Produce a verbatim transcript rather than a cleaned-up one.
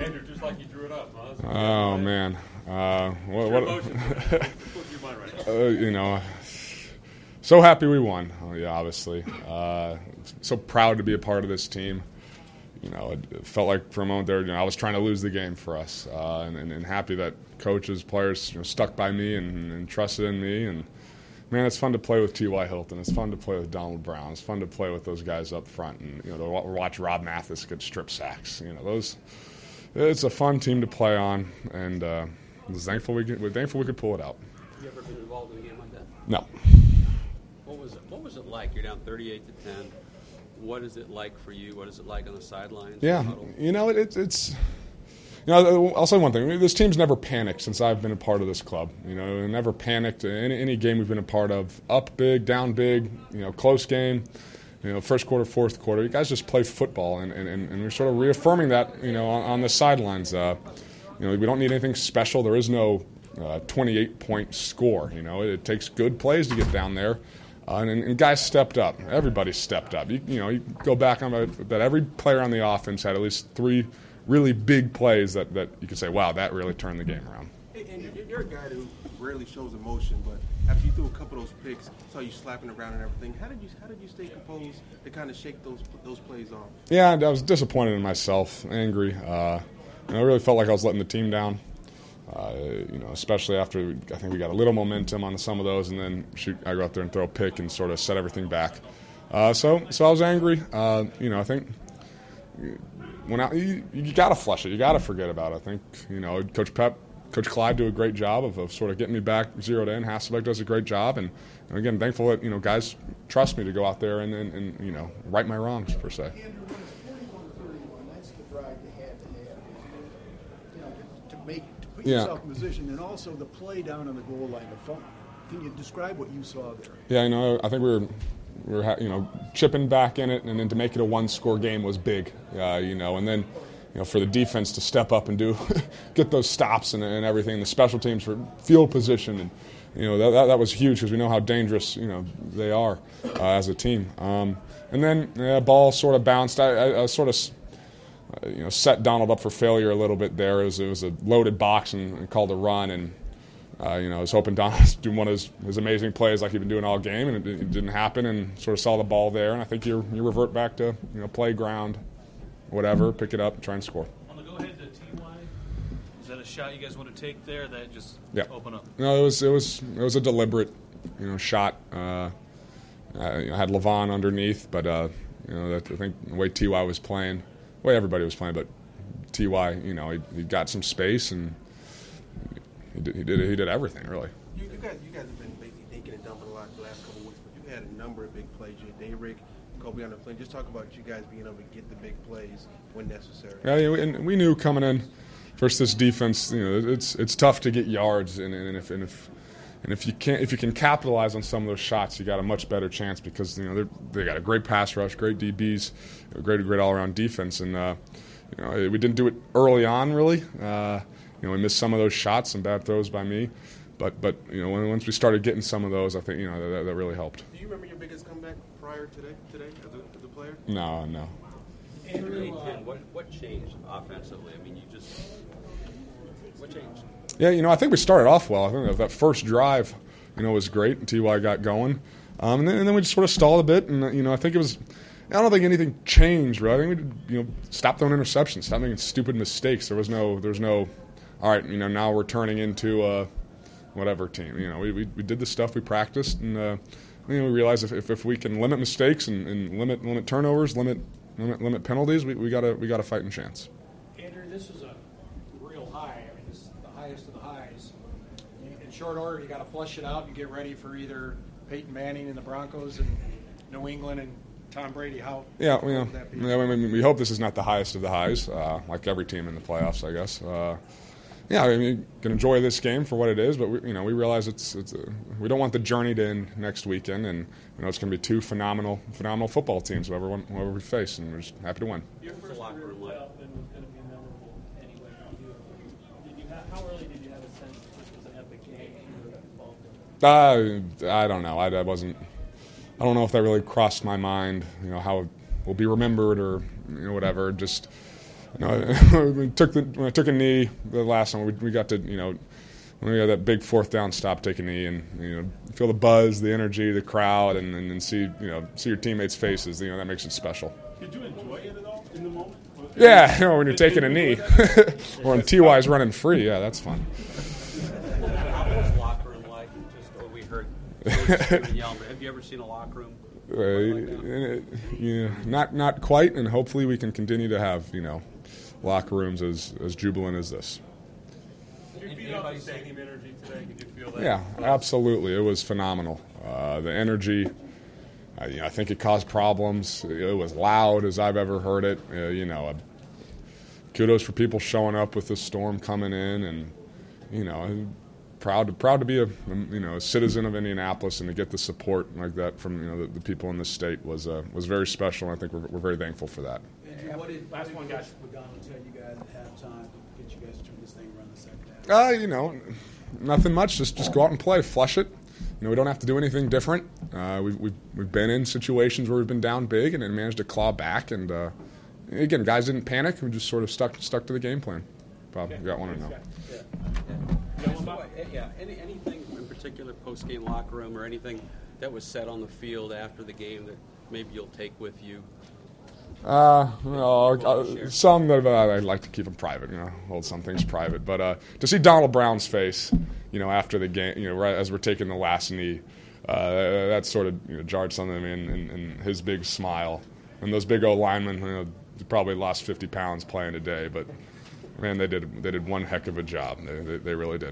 Andrew, just like you drew it up, huh? Oh man, uh, what? what What's your mind right now? uh, you know, so happy we won. Oh, yeah, obviously, uh, so proud to be a part of this team. You know, it, it felt like for a moment there, you know, I was trying to lose the game for us, uh, and, and, and happy that coaches, players, you know, stuck by me and, and trusted in me. And man, it's fun to play with T Y. Hilton. It's fun to play with Donald Brown. It's fun to play with those guys up front, and you know, to watch Rob Mathis get strip sacks. You know, those. It's a fun team to play on, and uh, we're thankful we could, we're thankful we could pull it out. Have you ever been involved in a game like that? No. What was it? What was it like? You're down thirty-eight to ten. What is it like for you? What is it like on the sidelines? Yeah, you know, it, it, it's. You know, I'll say one thing. This team's never panicked since I've been a part of this club. You know, never panicked in any, any game we've been a part of. Up big, down big. You know, close game. You know, first quarter, fourth quarter. You guys just play football, and, and, and we're sort of reaffirming that. You know, on, on the sidelines. Uh, you know, we don't need anything special. There is no uh, twenty-eight point score. You know, it, it takes good plays to get down there. Uh, and, and guys stepped up. Everybody stepped up. You, you know, you go back on that. Every player on the offense had at least three really big plays that, that you could say, wow, that really turned the game around. And you're a guy who rarely shows emotion, but after you threw a couple of those picks, saw you slapping around and everything. How did you how did you stay composed to kind of shake those those plays off? Yeah, I was disappointed in myself, angry. Uh, you know, I really felt like I was letting the team down. Uh, you know, especially after I think we got a little momentum on some of those, and then shoot, I go out there and throw a pick and sort of set everything back. Uh, so, so I was angry. Uh, you know, I think when I, you, you got to flush it, you got to forget about it. I think you know, Coach Pep, Coach Clyde do a great job of, of sort of getting me back zeroed in. Hasselbeck does a great job, and, and again, thankful that you know guys trust me to go out there and, and, and you know right my wrongs per se. Andrew, when it's forty-one thirty-one, that's the drive you had to have, you know, to, to make. Put Yeah. yourself in position, and also the play down on the goal line. The phone. Can you describe what you saw there? Yeah, you know, I think we were, we were, you know, chipping back in it, and then to make it a one-score game was big, uh, you know, and then, you know, for the defense to step up and do, get those stops and, and everything, the special teams for field position, and you know that that, that was huge because we know how dangerous, you know, they are uh, as a team. Um, and then yeah, ball sort of bounced. I, I, I sort of. Uh, you know, set Donald up for failure a little bit there. It was, it was a loaded box and, and called a run, and uh, you know, I was hoping Donald was doing one of his, his amazing plays like he'd been doing all game, and it, it didn't happen. And sort of saw the ball there, and I think you you revert back to you know playground, whatever, pick it up, and try and score. On the go ahead to T Y, is that a shot you guys want to take there? That just Yeah. open up. No, it was it was it was a deliberate, you know, shot. Uh, I had Levon underneath, but uh, you know, that, I think the way T Y was playing. Way everybody was playing, but T Y, you know, he, he got some space and he did, he did he did everything really. You, you guys you guys have been maybe thinking and dumping a lot the last couple of weeks, but you had a number of big plays. You had Dayrick, Kobe on the plane. Just talk about you guys being able to get the big plays when necessary. Yeah, and we knew coming in, first this defense, you know, it's it's tough to get yards, and, and if and if and if you can't if you can capitalize on some of those shots, you got a much better chance because you know they they got a great pass rush, great D Bs, a great great all around defense, and uh, you know we didn't do it early on really. Uh, you know we missed some of those shots, some bad throws by me, but but you know when, once we started getting some of those, I think you know that, that really helped. Do you remember your biggest comeback prior today today as a, as a player? No, no. Andrew, what what changed offensively? I mean, you just what changed? Yeah, you know, I think we started off well. I think that first drive, you know, was great. T Y got going, um, and, then, and then we just sort of stalled a bit. And you know, I think it was. I don't think anything changed, really. I think we, did, you know, stopped throwing interceptions, stopped making stupid mistakes. There was no, there was no. All right, you know, now we're turning into a whatever team. You know, we we, we did the stuff we practiced, and uh, you know, we realized if, if if we can limit mistakes and, and limit limit turnovers, limit limit limit penalties, we we got a we got a fighting chance. Andrew, this is a real high. I mean, this is the highest of the highs. In short order, you got to flush it out and get ready for either Peyton Manning and the Broncos and New England and Tom Brady. How Yeah, how yeah. would that be? yeah I mean, we hope this is not the highest of the highs, uh, like every team in the playoffs, I guess. Uh, yeah, I mean, you can enjoy this game for what it is, but we, you know, we realize it's it's a, we don't want the journey to end next weekend, and you know, it's going to be two phenomenal phenomenal football teams, whoever one, whoever we face, and we're just happy to win. Your first career playoff win was going to be memorable anyway for you. Did you have, how early did you have a sense that this was an epic game you were involved in? Uh, I don't know. I, I wasn't. I don't know if that really crossed my mind. You know how it will be remembered or you know whatever. Just No, we took the when I took a knee the last time. We, we got to you know when we got that big fourth down stop, take a knee, and you know feel the buzz, the energy, the crowd, and, and, and see you know see your teammates' faces. You know that makes it special. Did you enjoy it at all in the moment? Yeah, you know, when you're taking a knee, or when T Y's running free, yeah, that's fun. What was the locker room like? Just what we heard. Coach yelling. Have you ever seen a locker room? Uh, like yeah, not not quite, and hopefully we can continue to have you know locker rooms as as jubilant as this. Did you feel off the stadium energy today? Did you feel that? Yeah, absolutely. It was phenomenal. Uh, the energy, uh, you know, I think it caused problems. It was loud as I've ever heard it. Uh, you know, uh, kudos for people showing up with the storm coming in, and you know, proud to proud to be a you know a citizen of Indianapolis and to get the support like that from you know the, the people in this state was uh, was very special. And I think we're, we're very thankful for that. Andrew, what did, last one, guys. Logano tell you guys at halftime to get you guys to turn this thing around the second half? Uh, you know, nothing much. Just just go out and play, flush it. You know, we don't have to do anything different. Uh, we've, we've we've been in situations where we've been down big and then managed to claw back. And uh, again, guys didn't panic. We just sort of stuck stuck to the game plan. Bob, you got one or no? Yeah. yeah. Any, anything in particular post game locker room or anything that was said on the field after the game that maybe you'll take with you? Uh, well, uh, some that uh, I'd like to keep them private. You know, hold some things private. But uh, to see Donald Brown's face, you know, after the game, you know, right as we're taking the last knee, uh, that sort of you know, jarred something in me, and, and, and his big smile, and those big O linemen, you know, probably lost fifty pounds playing today, but man, they did they did one heck of a job. They they, they really did.